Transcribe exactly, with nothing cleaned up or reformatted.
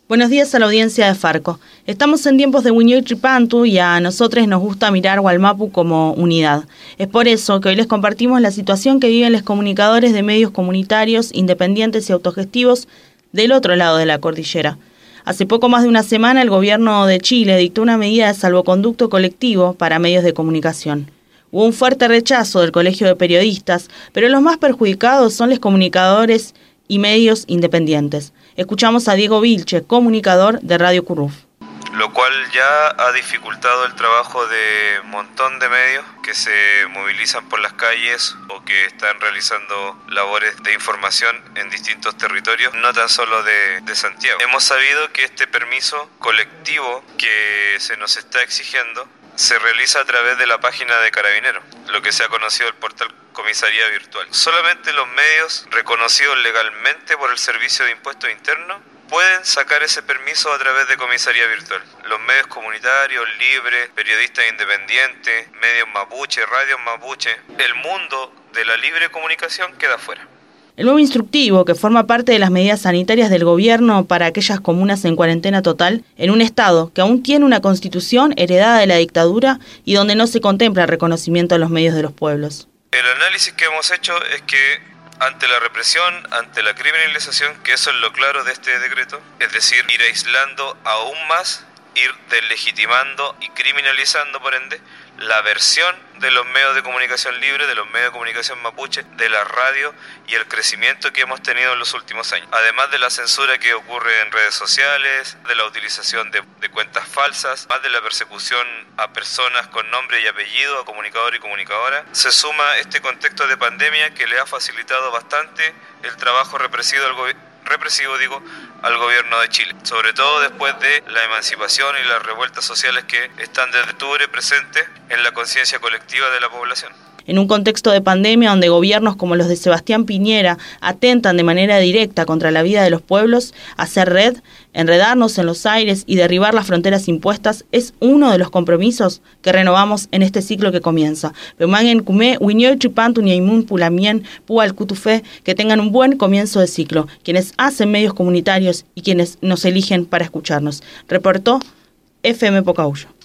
Buenos días a la audiencia de Farco. Estamos en tiempos de Wiñoy Tripantu y a nosotros nos gusta mirar Gualmapu como unidad. Es por eso que hoy les compartimos la situación que viven los comunicadores de medios comunitarios, independientes y autogestivos del otro lado de la cordillera. Hace poco más de una semana el gobierno de Chile dictó una medida de salvoconducto colectivo para medios de comunicación. Hubo un fuerte rechazo del Colegio de Periodistas, pero los más perjudicados son los comunicadores y medios independientes. Escuchamos a Diego Vilche, comunicador de Radio Curruf. Lo cual ya ha dificultado el trabajo de un montón de medios que se movilizan por las calles o que están realizando labores de información en distintos territorios, no tan solo de, de Santiago. Hemos sabido que este permiso colectivo que se nos está exigiendo se realiza a través de la página de Carabineros, lo que se ha conocido el portal Comisaría Virtual. Solamente los medios reconocidos legalmente por el Servicio de Impuestos Internos pueden sacar ese permiso a través de Comisaría Virtual. Los medios comunitarios, libres, periodistas independientes, medios mapuche, radios mapuche, el mundo de la libre comunicación queda fuera. El nuevo instructivo, que forma parte de las medidas sanitarias del gobierno para aquellas comunas en cuarentena total, en un estado que aún tiene una constitución heredada de la dictadura y donde no se contempla el reconocimiento a los medios de los pueblos. El análisis que hemos hecho es que ante la represión, ante la criminalización, que eso es lo claro de este decreto, es decir, ir aislando aún más, ir deslegitimando y criminalizando, por ende, la versión de los medios de comunicación libre, de los medios de comunicación mapuche, de la radio y el crecimiento que hemos tenido en los últimos años. Además de la censura que ocurre en redes sociales, de la utilización de, de cuentas falsas, más de la persecución a personas con nombre y apellido, a comunicador y comunicadora, se suma este contexto de pandemia que le ha facilitado bastante el trabajo represivo al gobierno. represivo digo, al gobierno de Chile, sobre todo después de la emancipación y las revueltas sociales que están desde octubre presentes en la conciencia colectiva de la población. En un contexto de pandemia donde gobiernos como los de Sebastián Piñera atentan de manera directa contra la vida de los pueblos, hacer red, enredarnos en los aires y derribar las fronteras impuestas es uno de los compromisos que renovamos en este ciclo que comienza. Que tengan un buen comienzo de ciclo, quienes hacen medios comunitarios y quienes nos eligen para escucharnos. Reportó F M Pocahullo.